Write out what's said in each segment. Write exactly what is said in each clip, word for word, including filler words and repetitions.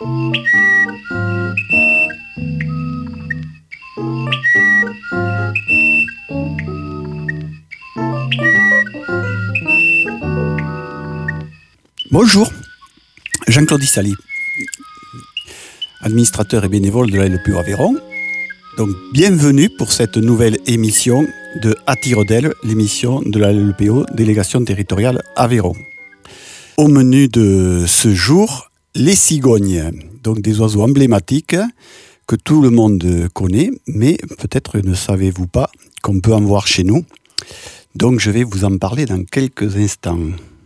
Bonjour, Jean-Claude Issali, administrateur et bénévole de la L P O Aveyron. Donc, bienvenue pour cette nouvelle émission de À tire d'aile, l'émission de la L P O, délégation territoriale Aveyron. Au menu de ce jour, les cigognes, donc des oiseaux emblématiques que tout le monde connaît, mais peut-être ne savez-vous pas qu'on peut en voir chez nous. Donc, je vais vous en parler dans quelques instants.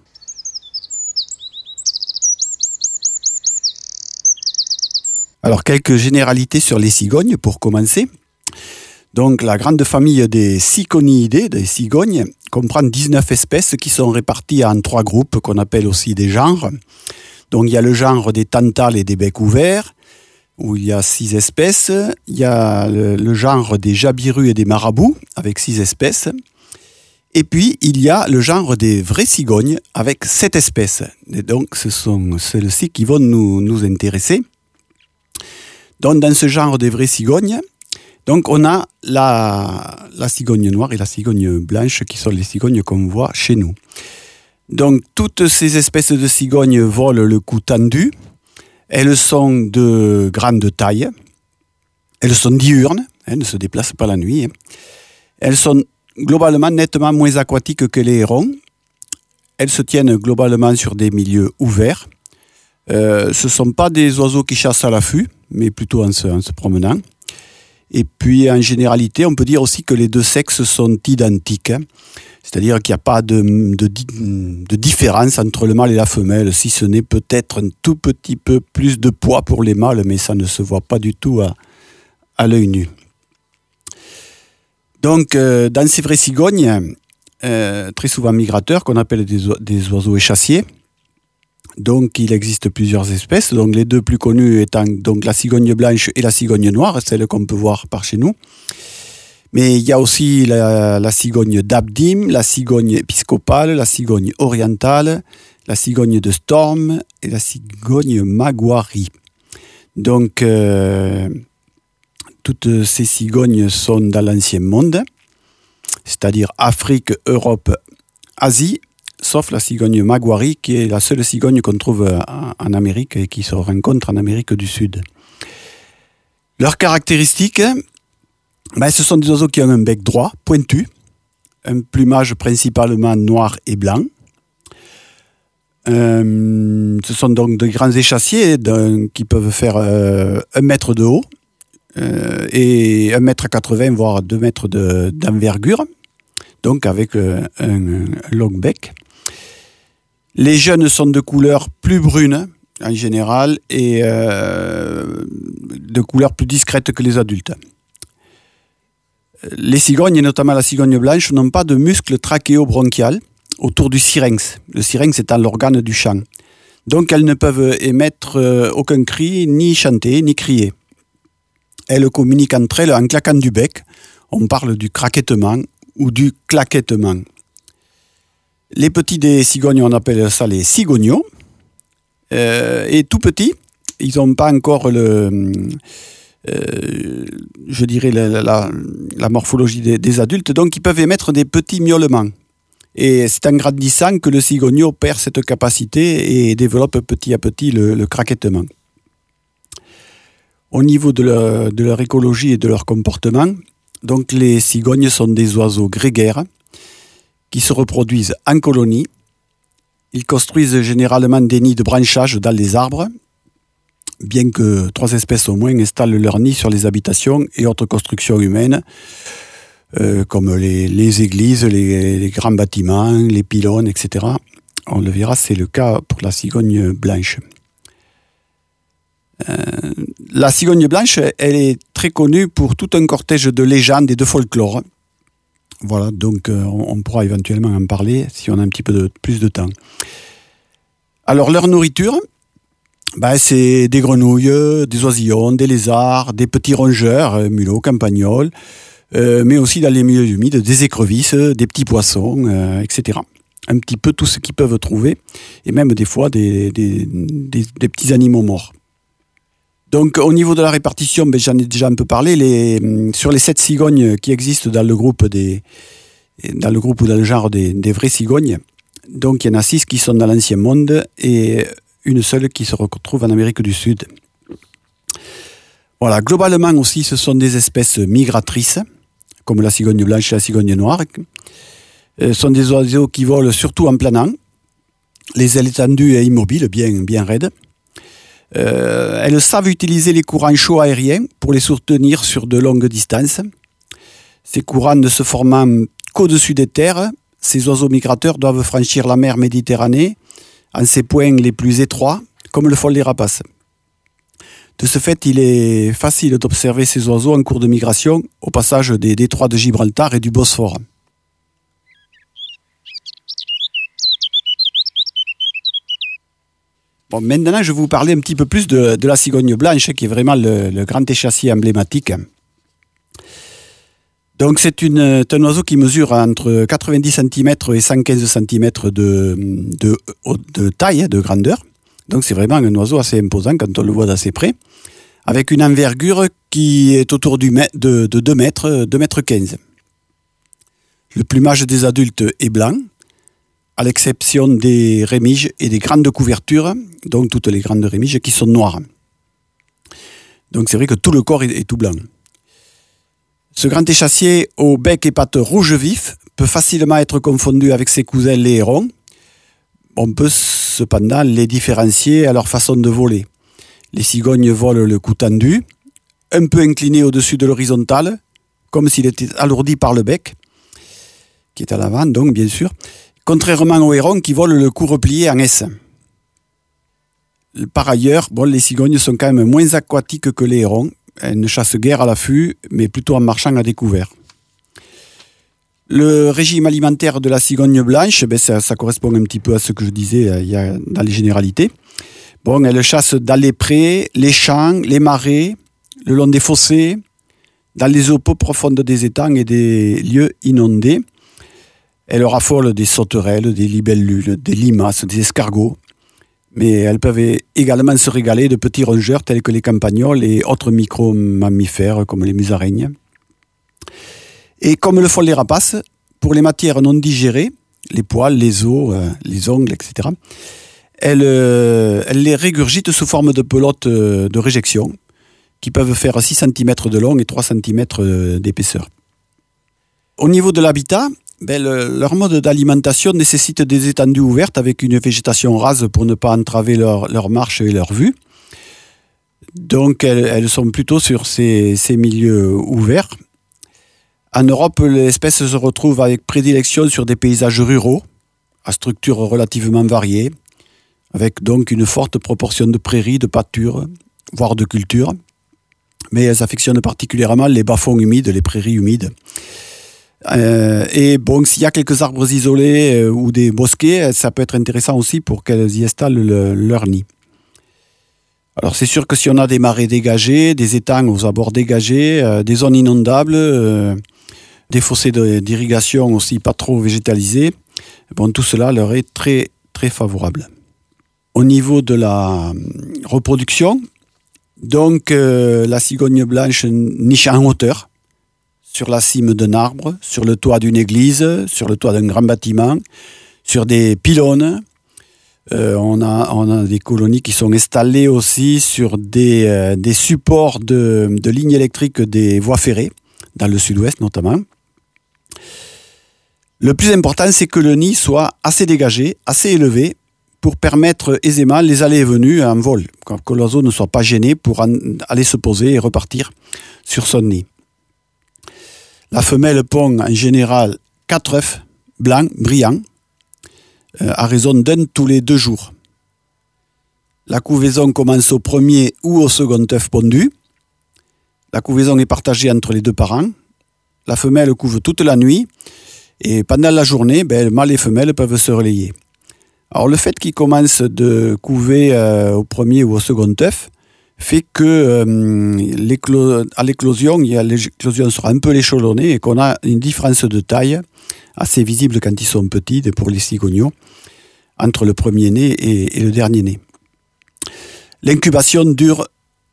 Alors, quelques généralités sur les cigognes pour commencer. Donc, la grande famille des Ciconiidae, des cigognes, comprend dix-neuf espèces qui sont réparties en trois groupes qu'on appelle aussi des genres. Donc, il y a le genre des tantales et des becs ouverts, où il y a six espèces. Il y a le, le genre des jabirus et des marabouts, avec six espèces. Et puis, il y a le genre des vraies cigognes, avec sept espèces. Et donc, ce sont celles-ci qui vont nous, nous intéresser. Donc, dans ce genre des vraies cigognes, donc on a la, la cigogne noire et la cigogne blanche qui sont les cigognes qu'on voit chez nous. Donc, toutes ces espèces de cigognes volent le cou tendu. Elles sont de grande taille. Elles sont diurnes, elles ne se déplacent pas la nuit. Elles sont globalement nettement moins aquatiques que les hérons. Elles se tiennent globalement sur des milieux ouverts. Euh, ce ne sont pas des oiseaux qui chassent à l'affût, mais plutôt en se, en se promenant. Et puis, en généralité, on peut dire aussi que les deux sexes sont identiques. Hein. C'est-à-dire qu'il n'y a pas de, de, de différence entre le mâle et la femelle, si ce n'est peut-être un tout petit peu plus de poids pour les mâles, mais ça ne se voit pas du tout à, à l'œil nu. Donc, euh, dans ces vraies cigognes, euh, très souvent migrateurs, qu'on appelle des, des oiseaux échassiers, donc, il existe plusieurs espèces. Donc, les deux plus connues étant donc, la cigogne blanche et la cigogne noire, celle qu'on peut voir par chez nous. Mais il y a aussi la, la cigogne d'Abdim, la cigogne épiscopale, la cigogne orientale, la cigogne de Storm et la cigogne maguari. Donc, euh, toutes ces cigognes sont dans l'ancien monde, c'est-à-dire Afrique, Europe, Asie, sauf la cigogne maguari, qui est la seule cigogne qu'on trouve en Amérique et qui se rencontre en Amérique du Sud. Leurs caractéristiques, ben, ce sont des oiseaux qui ont un bec droit, pointu, un plumage principalement noir et blanc. Euh, ce sont donc de grands échassiers qui peuvent faire euh, un mètre de haut euh, et un mètre quatre-vingts, voire deux mètres de, d'envergure, donc avec euh, un, un long bec. Les jeunes sont de couleur plus brune en général et euh, de couleur plus discrète que les adultes. Les cigognes, et notamment la cigogne blanche, n'ont pas de muscles trachéo-bronchial autour du syrinx. Le syrinx étant l'organe du chant. Donc elles ne peuvent émettre aucun cri, ni chanter, ni crier. Elles communiquent entre elles en claquant du bec. On parle du craquettement ou du claquettement. Les petits des cigognes, on appelle ça les cigognos. Euh, et tout petits, ils n'ont pas encore le, euh, je dirais la, la, la morphologie des, des adultes, donc ils peuvent émettre des petits miaulements. Et c'est en grandissant que le cigogno perd cette capacité et développe petit à petit le, le craquettement. Au niveau de leur, de leur écologie et de leur comportement, donc les cigognes sont des oiseaux grégaires qui se reproduisent en colonie. Ils construisent généralement des nids de branchage dans les arbres, bien que trois espèces au moins installent leurs nids sur les habitations et autres constructions humaines, euh, comme les, les églises, les, les grands bâtiments, les pylônes, et cetera. On le verra, c'est le cas pour la cigogne blanche. Euh, la cigogne blanche, elle est très connue pour tout un cortège de légendes et de folklore. Voilà, donc euh, on, on pourra éventuellement en parler si on a un petit peu de, plus de temps. Alors, leur nourriture, ben, c'est des grenouilles, des oisillons, des lézards, des petits rongeurs, euh, mulots, campagnols, euh, mais aussi dans les milieux humides, des écrevisses, des petits poissons, euh, et cetera. Un petit peu tout ce qu'ils peuvent trouver, et même des fois des, des, des, des petits animaux morts. Donc au niveau de la répartition, ben, j'en ai déjà un peu parlé. Les, sur les sept cigognes qui existent dans le groupe des, dans le groupe ou dans le genre des, des vraies cigognes, donc il y en a six qui sont dans l'Ancien Monde et une seule qui se retrouve en Amérique du Sud. Voilà, globalement aussi, ce sont des espèces migratrices, comme la cigogne blanche et la cigogne noire. Ce sont des oiseaux qui volent surtout en planant, les ailes tendues et immobiles, bien, bien raides. Euh, elles savent utiliser les courants chauds aériens pour les soutenir sur de longues distances. Ces courants ne se formant qu'au-dessus des terres, ces oiseaux migrateurs doivent franchir la mer Méditerranée en ses points les plus étroits, comme le font les rapaces. De ce fait, il est facile d'observer ces oiseaux en cours de migration au passage des détroits de Gibraltar et du Bosphore. Bon, maintenant, je vais vous parler un petit peu plus de, de la cigogne blanche, qui est vraiment le, le grand échassier emblématique. Donc, c'est une, un oiseau qui mesure entre quatre-vingt-dix centimètres et cent quinze centimètres de, de, de taille, de grandeur. Donc, c'est vraiment un oiseau assez imposant quand on le voit d'assez près, avec une envergure qui est autour du mètre, de, de deux mètres, deux mètres quinze. Le plumage des adultes est blanc, à l'exception des rémiges et des grandes couvertures, donc toutes les grandes rémiges qui sont noires. Donc c'est vrai que tout le corps est, est tout blanc. Ce grand échassier au bec et pattes rouge vif peut facilement être confondu avec ses cousins les hérons. On peut cependant les différencier à leur façon de voler. Les cigognes volent le cou tendu, un peu incliné au-dessus de l'horizontale, comme s'il était alourdi par le bec, qui est à l'avant donc bien sûr, contrairement aux hérons qui volent le cou replié en S. Par ailleurs, bon, les cigognes sont quand même moins aquatiques que les hérons. Elles ne chassent guère à l'affût, mais plutôt en marchant à découvert. Le régime alimentaire de la cigogne blanche, ben ça, ça correspond un petit peu à ce que je disais euh, il y a, dans les généralités. Bon, elle chasse dans les prés, les champs, les marais, le long des fossés, dans les eaux peu profondes des étangs et des lieux inondés. Elle raffole des sauterelles, des libellules, des limaces, des escargots. Mais elles peuvent également se régaler de petits rongeurs tels que les campagnols et autres micro-mammifères comme les musaraignes. Et comme le font les rapaces, pour les matières non digérées, les poils, les os, euh, les ongles, et cetera, elles, euh, elles les régurgitent sous forme de pelotes euh, de réjection qui peuvent faire six centimètres de long et trois centimètres d'épaisseur. Au niveau de l'habitat, ben le, leur mode d'alimentation nécessite des étendues ouvertes avec une végétation rase pour ne pas entraver leur, leur marche et leur vue. Donc elles, elles sont plutôt sur ces, ces milieux ouverts. En Europe, l'espèce se retrouve avec prédilection sur des paysages ruraux, à structure relativement variée, avec donc une forte proportion de prairies, de pâtures, voire de cultures. Mais elles affectionnent particulièrement les bas-fonds humides, les prairies humides. Euh, et bon, s'il y a quelques arbres isolés euh, ou des bosquets, ça peut être intéressant aussi pour qu'elles y installent le, leur nid. Alors c'est sûr que si on a des marais dégagés, des étangs aux abords dégagés, euh, des zones inondables, euh, des fossés de, d'irrigation aussi pas trop végétalisés, bon, tout cela leur est très très favorable. Au niveau de la reproduction, donc euh, la cigogne blanche niche en hauteur, sur la cime d'un arbre, sur le toit d'une église, sur le toit d'un grand bâtiment, sur des pylônes. Euh, on, a, on a des colonies qui sont installées aussi sur des, euh, des supports de, de lignes électriques des voies ferrées, dans le sud-ouest notamment. Le plus important, c'est que le nid soit assez dégagé, assez élevé, pour permettre aisément les allées et venues en vol, que l'oiseau ne soit pas gêné pour en, aller se poser et repartir sur son nid. La femelle pond en général quatre œufs blancs, brillants, euh, à raison d'un tous les deux jours. La couvaison commence au premier ou au second œuf pondu. La couvaison est partagée entre les deux parents. La femelle couve toute la nuit et pendant la journée, ben, mâles et femelles peuvent se relayer. Alors le fait qu'ils commencent de couver euh, au premier ou au second œuf fait que euh, l'éclo- à l'éclosion, il y a, l'éclosion sera un peu échelonnée et qu'on a une différence de taille assez visible quand ils sont petits, pour les cigognos, entre le premier né et, et le dernier né. L'incubation dure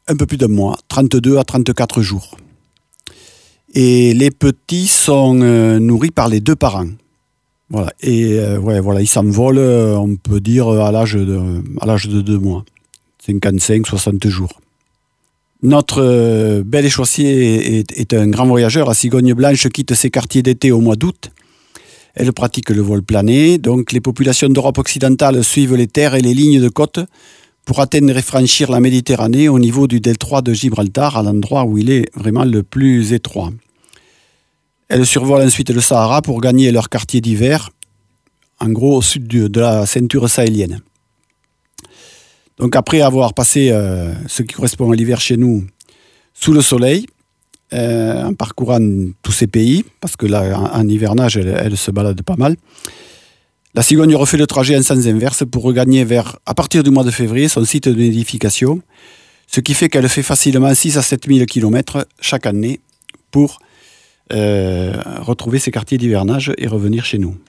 un peu plus d'un mois, trente-deux à trente-quatre jours. Et les petits sont euh, nourris par les deux parents. Voilà. Et euh, ouais, voilà, ils s'envolent, euh, on peut dire, à l'âge de, à l'âge de deux mois. cinquante-cinq, soixante jours. Notre euh, bel échossier est, est un grand voyageur. La cigogne blanche quitte ses quartiers d'été au mois d'août. Elle pratique le vol plané. Donc les populations d'Europe occidentale suivent les terres et les lignes de côte pour atteindre et franchir la Méditerranée au niveau du détroit de Gibraltar, à l'endroit où il est vraiment le plus étroit. Elles survolent ensuite le Sahara pour gagner leur quartier d'hiver, en gros au sud de la ceinture sahélienne. Donc après avoir passé euh, ce qui correspond à l'hiver chez nous sous le soleil, euh, en parcourant tous ces pays, parce que là en, en hivernage elle, elle se balade pas mal, la cigogne refait le trajet en sens inverse pour regagner vers, à partir du mois de février, son site de nidification, ce qui fait qu'elle fait facilement six à sept mille kilomètres chaque année pour euh, retrouver ses quartiers d'hivernage et revenir chez nous.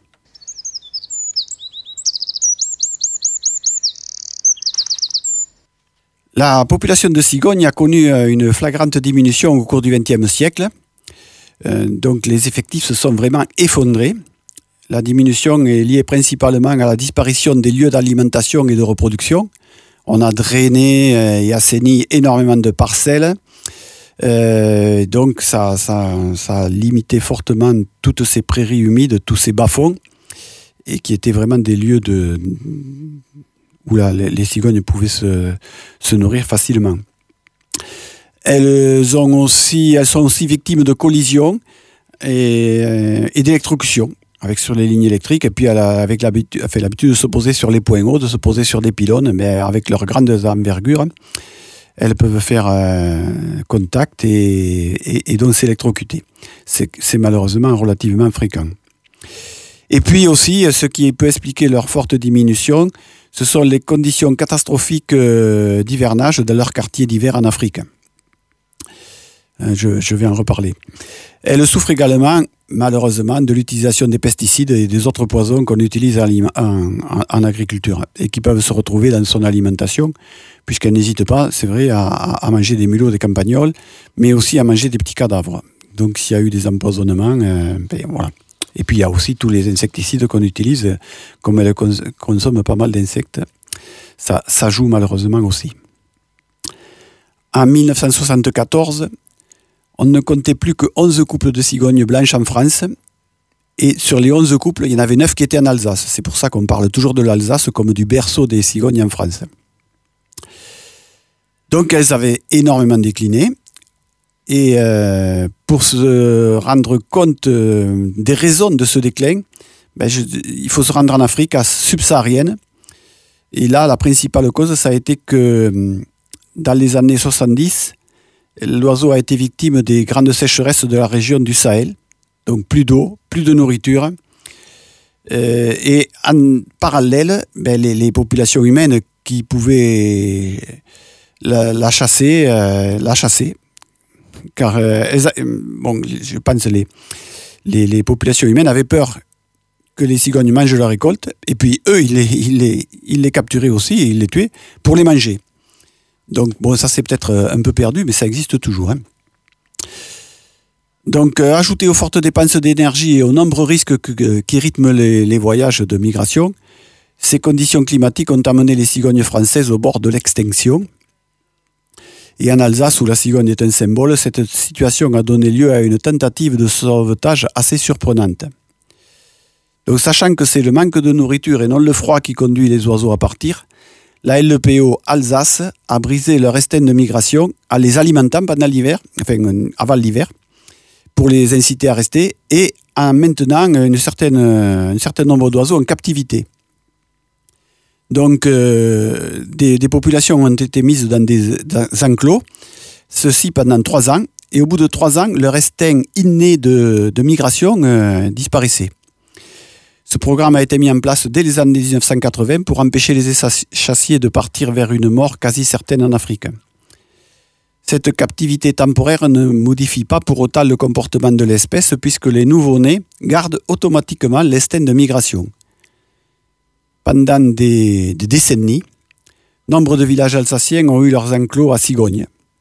La population de cigognes a connu une flagrante diminution au cours du vingtième siècle. Euh, donc les effectifs se sont vraiment effondrés. La diminution est liée principalement à la disparition des lieux d'alimentation et de reproduction. On a drainé et assaini énormément de parcelles. Euh, donc ça, ça, ça a limité fortement toutes ces prairies humides, tous ces bas-fonds, et qui étaient vraiment des lieux de, où là, les, les cigognes pouvaient se, se nourrir facilement. Elles, ont aussi, elles sont aussi victimes de collisions et, et d'électrocutions avec sur les lignes électriques, et puis elle a, avec l'habitude, elle fait l'habitude de se poser sur les points hauts, de se poser sur des pylônes, mais avec leurs grandes envergures, elles peuvent faire euh, contact et, et, et donc s'électrocuter. C'est, c'est malheureusement relativement fréquent. Et puis aussi, ce qui peut expliquer leur forte diminution, ce sont les conditions catastrophiques euh, d'hivernage de leur quartier d'hiver en Afrique. Je, je vais en reparler. Elle souffre également, malheureusement, de l'utilisation des pesticides et des autres poisons qu'on utilise en, en, en agriculture et qui peuvent se retrouver dans son alimentation, puisqu'elle n'hésite pas, c'est vrai, à, à manger des mulots, des campagnols, mais aussi à manger des petits cadavres. Donc s'il y a eu des empoisonnements, euh, ben, voilà. Et puis il y a aussi tous les insecticides qu'on utilise, comme elle cons- consomme pas mal d'insectes, ça, ça joue malheureusement aussi. En dix-neuf cent soixante-quatorze, on ne comptait plus que onze couples de cigognes blanches en France. Et sur les onze couples, il y en avait neuf qui étaient en Alsace. C'est pour ça qu'on parle toujours de l'Alsace comme du berceau des cigognes en France. Donc elles avaient énormément décliné. Et euh, pour se rendre compte euh, des raisons de ce déclin, ben je, il faut se rendre en Afrique subsaharienne. Et là, la principale cause, ça a été que dans les années soixante-dix, l'oiseau a été victime des grandes sécheresses de la région du Sahel, donc plus d'eau, plus de nourriture. Euh, et en parallèle, ben, les, les populations humaines qui pouvaient la, la chasser, euh, la chasser. Car, euh, elles, bon, je pense les, les, les populations humaines avaient peur que les cigognes mangent leurs récoltes, et puis eux, ils les, ils les, ils les capturaient aussi, et ils les tuaient pour les manger. Donc, bon, ça c'est peut-être un peu perdu, mais ça existe toujours. Hein. Donc, euh, ajouté aux fortes dépenses d'énergie et aux nombreux risques que, que, qui rythment les, les voyages de migration, ces conditions climatiques ont amené les cigognes françaises au bord de l'extinction. Et en Alsace, où la cigogne est un symbole, cette situation a donné lieu à une tentative de sauvetage assez surprenante. Donc, sachant que c'est le manque de nourriture et non le froid qui conduit les oiseaux à partir, la L P O Alsace a brisé leur instinct de migration en les alimentant pendant l'hiver, enfin avant l'hiver, pour les inciter à rester, et en maintenant une certaine, un certain nombre d'oiseaux en captivité. Donc, euh, des, des populations ont été mises dans des, dans des enclos, ceci pendant trois ans, et au bout de trois ans, leur instinct inné de, de migration euh, disparaissait. Ce programme a été mis en place dès les années dix-neuf cent quatre-vingts pour empêcher les chassiers de partir vers une mort quasi certaine en Afrique. Cette captivité temporaire ne modifie pas pour autant le comportement de l'espèce puisque les nouveau-nés gardent automatiquement l'instinct de migration. Pendant des, des décennies, nombre de villages alsaciens ont eu leurs enclos à cigognes.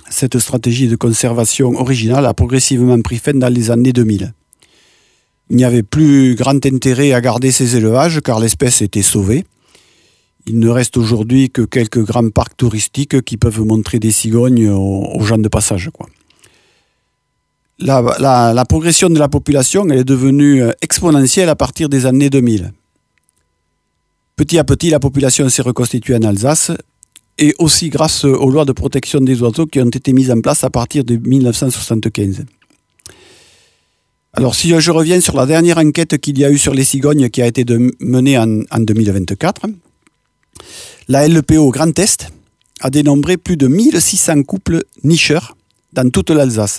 cette stratégie de conservation originale a progressivement pris fin dans les années deux mille. Il n'y avait plus grand intérêt à garder ces élevages car l'espèce était sauvée. Il ne reste aujourd'hui que quelques grands parcs touristiques qui peuvent montrer des cigognes aux, aux gens de passage, quoi. La, la, la progression de la population elle est devenue exponentielle à partir des années deux mille. Petit à petit, la population s'est reconstituée en Alsace et aussi grâce aux lois de protection des oiseaux qui ont été mises en place à partir de mille neuf cent soixante-quinze. Alors, si je reviens sur la dernière enquête qu'il y a eu sur les cigognes qui a été de, menée en, en deux mille vingt-quatre, la L P O Grand Est a dénombré plus de mille six cents couples nicheurs dans toute l'Alsace.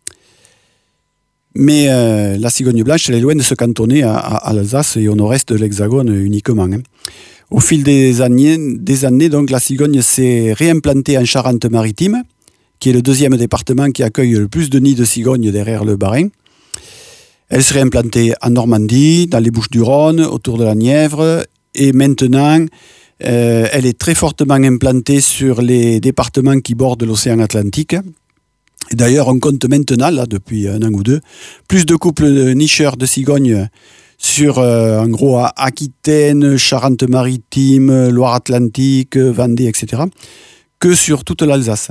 Mais euh, la cigogne blanche, elle est loin de se cantonner à, à, à l'Alsace et au nord-est de l'Hexagone uniquement. Hein. Au fil des années, des années donc, la cigogne s'est réimplantée en Charente-Maritime, qui est le deuxième département qui accueille le plus de nids de cigognes derrière le Bas-Rhin. Elle serait implantée en Normandie, dans les Bouches-du-Rhône, autour de la Nièvre. Et maintenant, euh, elle est très fortement implantée sur les départements qui bordent l'océan Atlantique. Et d'ailleurs, on compte maintenant, là, depuis un an ou deux, plus de couples de nicheurs de cigognes sur, euh, en gros, Aquitaine, Charente-Maritime, Loire-Atlantique, Vendée, et cetera, que sur toute l'Alsace.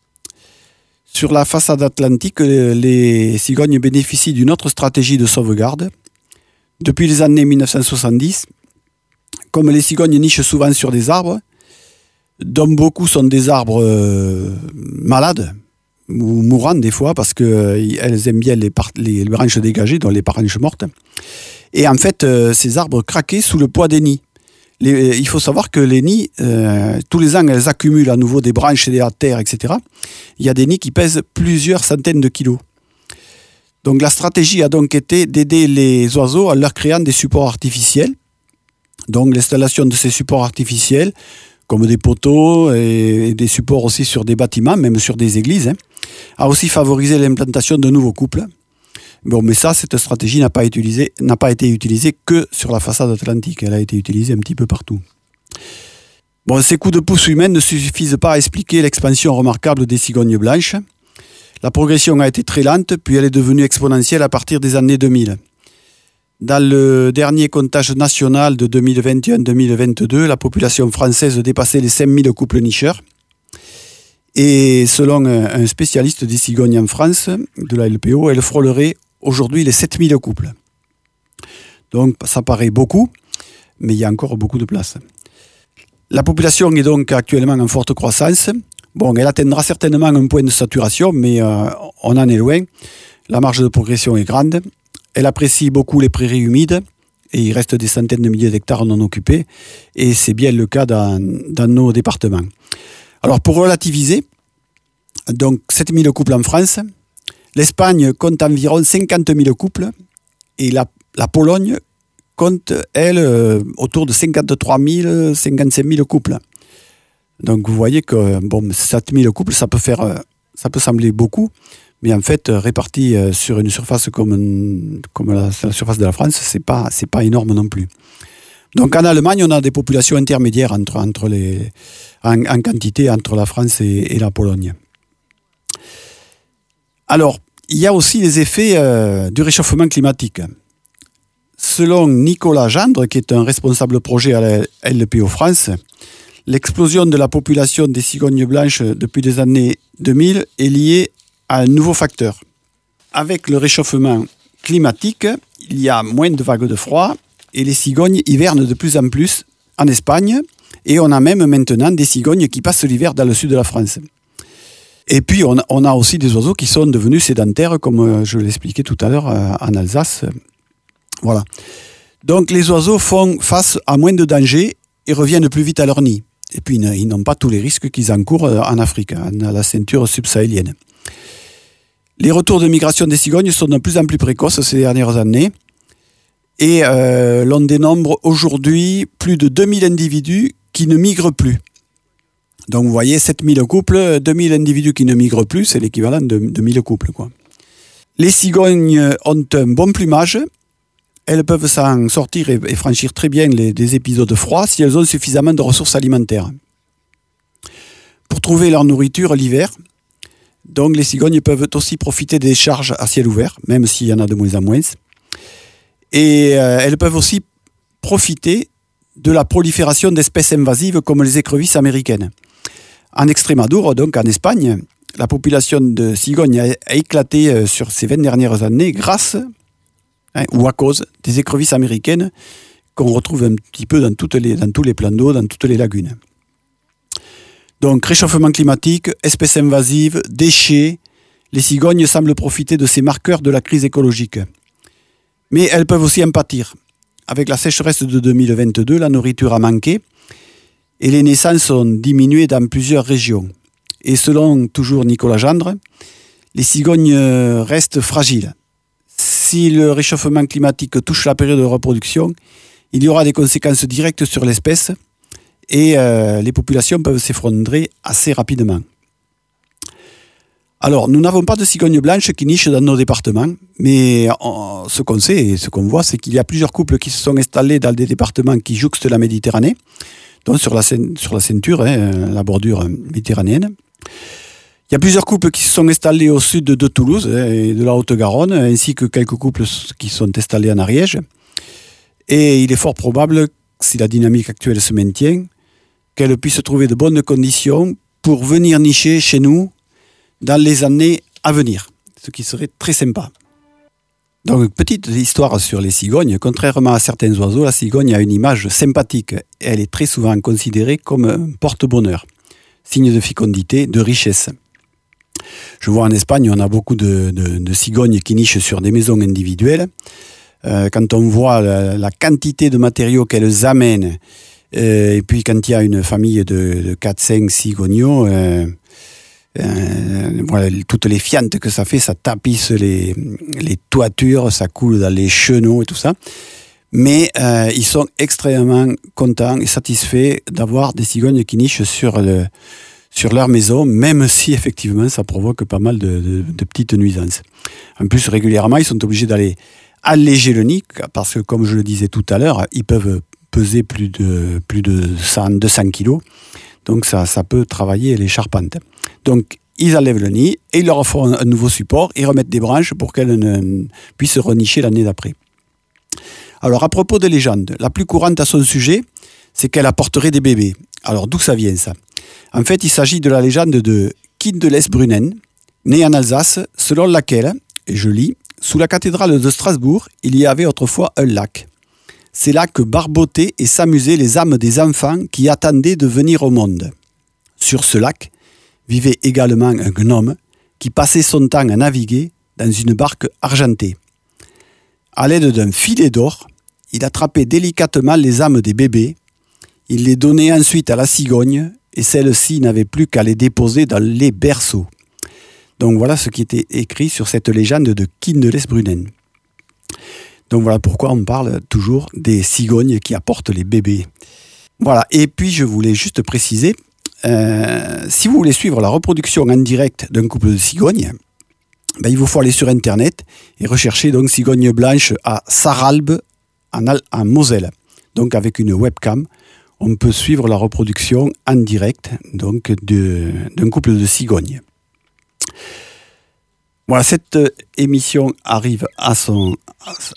Sur la façade atlantique, les cigognes bénéficient d'une autre stratégie de sauvegarde. Depuis les années mille neuf cent soixante-dix, comme les cigognes nichent souvent sur des arbres, dont beaucoup sont des arbres euh, malades ou mourants des fois, parce qu'elles euh, aiment bien les, par- les branches dégagées, donc les branches mortes. Et en fait, euh, ces arbres craquaient sous le poids des nids. Les, il faut savoir que les nids, euh, tous les ans, elles accumulent à nouveau des branches et de la terre, et cetera. Il y a des nids qui pèsent plusieurs centaines de kilos. Donc la stratégie a donc été d'aider les oiseaux en leur créant des supports artificiels. Donc l'installation de ces supports artificiels, comme des poteaux et, et des supports aussi sur des bâtiments, même sur des églises, hein, a aussi favorisé l'implantation de nouveaux couples. Bon, mais ça, cette stratégie n'a pas, utilisé, n'a pas été utilisée que sur la façade atlantique. Elle a été utilisée un petit peu partout. Bon, ces coups de pouce humains ne suffisent pas à expliquer l'expansion remarquable des cigognes blanches. La progression a été très lente, puis elle est devenue exponentielle à partir des années deux mille. Dans le dernier comptage national de deux mille vingt et un deux mille vingt-deux, la population française dépassait les cinq mille couples nicheurs. Et selon un spécialiste des cigognes en France, de la L P O, elle frôlerait aujourd'hui les sept mille couples. Donc ça paraît beaucoup, mais il y a encore beaucoup de place. La population est donc actuellement en forte croissance. Bon, elle atteindra certainement un point de saturation, mais euh, on en est loin. La marge de progression est grande. Elle apprécie beaucoup les prairies humides et il reste des centaines de milliers d'hectares non occupés. Et c'est bien le cas dans, dans nos départements. Alors pour relativiser, donc sept mille couples en France, l'Espagne compte environ cinquante mille couples et la, la Pologne compte, elle, euh, autour de cinquante-trois mille, cinquante-cinq mille couples. Donc vous voyez que bon, sept mille couples, ça peut, faire, ça peut sembler beaucoup, mais en fait, répartis sur une surface comme, comme la, la surface de la France, c'est pas, c'est pas énorme non plus. Donc en Allemagne, on a des populations intermédiaires entre, entre les, en, en quantité entre la France et, et la Pologne. Alors, il y a aussi les effets euh, du réchauffement climatique. Selon Nicolas Gendre, qui est un responsable projet à la L P O France, l'explosion de la population des cigognes blanches depuis les années deux mille est liée à un nouveau facteur. Avec le réchauffement climatique, il y a moins de vagues de froid et les cigognes hivernent de plus en plus en Espagne et on a même maintenant des cigognes qui passent l'hiver dans le sud de la France. Et puis on a, on a aussi des oiseaux qui sont devenus sédentaires, comme je l'expliquais tout à l'heure en Alsace. Voilà. Donc les oiseaux font face à moins de dangers et reviennent plus vite à leur nid. Et puis ils n'ont pas tous les risques qu'ils encourent en Afrique, dans la ceinture subsahélienne. Les retours de migration des cigognes sont de plus en plus précoces ces dernières années. Et euh, l'on dénombre aujourd'hui plus de deux mille individus qui ne migrent plus. Donc vous voyez, sept mille couples, deux mille individus qui ne migrent plus, c'est l'équivalent de, de mille couples, quoi. Les cigognes ont un bon plumage. Elles peuvent s'en sortir et, et franchir très bien les, des épisodes froids si elles ont suffisamment de ressources alimentaires. Pour trouver leur nourriture l'hiver, Donc les cigognes peuvent aussi profiter des charges à ciel ouvert, même s'il y en a de moins en moins. Et euh, elles peuvent aussi profiter de la prolifération d'espèces invasives comme les écrevisses américaines. En Extrémadure, donc en Espagne, la population de cigognes a éclaté sur ces vingt dernières années grâce hein, ou à cause des écrevisses américaines qu'on retrouve un petit peu dans, toutes les, dans tous les plans d'eau, dans toutes les lagunes. Donc réchauffement climatique, espèces invasives, déchets, les cigognes semblent profiter de ces marqueurs de la crise écologique. Mais elles peuvent aussi en pâtir. Avec la sécheresse de deux mille vingt-deux, la nourriture a manqué et les naissances ont diminué dans plusieurs régions. Et selon toujours Nicolas Gendre, les cigognes restent fragiles. Si le réchauffement climatique touche la période de reproduction, il y aura des conséquences directes sur l'espèce et euh, les populations peuvent s'effondrer assez rapidement. Alors, nous n'avons pas de cigognes blanches qui nichent dans nos départements, mais euh, ce qu'on sait et ce qu'on voit, c'est qu'il y a plusieurs couples qui se sont installés dans des départements qui jouxtent la Méditerranée, donc sur la, sur la ceinture, hein, la bordure méditerranéenne. Il y a plusieurs couples qui se sont installés au sud de Toulouse hein, et de la Haute-Garonne, ainsi que quelques couples qui sont installés en Ariège. Et il est fort probable, si la dynamique actuelle se maintient, qu'elles puissent trouver de bonnes conditions pour venir nicher chez nous dans les années à venir, ce qui serait très sympa. Donc, petite histoire sur les cigognes. Contrairement à certains oiseaux, la cigogne a une image sympathique. Elle est très souvent considérée comme un porte-bonheur, signe de fécondité, de richesse. Je vois en Espagne, on a beaucoup de, de, de cigognes qui nichent sur des maisons individuelles. Euh, quand on voit la, la quantité de matériaux qu'elles amènent, euh, et puis quand il y a une famille de, de quatre cinq cigognos, euh, Euh, voilà, toutes les fientes que ça fait, ça tapisse les, les toitures, ça coule dans les chenaux et tout ça. Mais euh, ils sont extrêmement contents et satisfaits d'avoir des cigognes qui nichent sur, le, sur leur maison, même si effectivement ça provoque pas mal de, de, de petites nuisances. En plus, régulièrement, ils sont obligés d'aller alléger le nid, parce que comme je le disais tout à l'heure, ils peuvent peser plus de, plus de cent, deux cents kilos. Donc ça, ça peut travailler les charpentes. Donc ils enlèvent le nid et ils leur font un nouveau support et remettent des branches pour qu'elles ne puissent renicher l'année d'après. Alors à propos des légendes, la plus courante à son sujet, c'est qu'elle apporterait des bébés. Alors d'où ça vient ça ? En fait, il s'agit de la légende de Kindelès-Brunnen, née en Alsace, selon laquelle, et je lis, sous la cathédrale de Strasbourg, il y avait autrefois un lac. C'est là que barbotaient et s'amusaient les âmes des enfants qui attendaient de venir au monde. Sur ce lac vivait également un gnome qui passait son temps à naviguer dans une barque argentée. À l'aide d'un filet d'or, il attrapait délicatement les âmes des bébés, il les donnait ensuite à la cigogne et celle-ci n'avait plus qu'à les déposer dans les berceaux. Donc voilà ce qui était écrit sur cette légende de Kindelès-Brunnen. Donc voilà pourquoi on parle toujours des cigognes qui apportent les bébés. Voilà, et puis je voulais juste préciser, euh, si vous voulez suivre la reproduction en direct d'un couple de cigognes, ben, il vous faut aller sur internet et rechercher donc cigogne blanche à Sarralbe en, Al- en Moselle. Donc avec une webcam, on peut suivre la reproduction en direct donc de, d'un couple de cigognes. Voilà, cette émission arrive à son... À son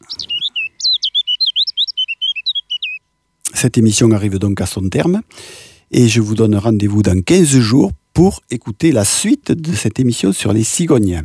Cette émission arrive donc à son terme et je vous donne rendez-vous dans quinze jours pour écouter la suite de cette émission sur les cigognes.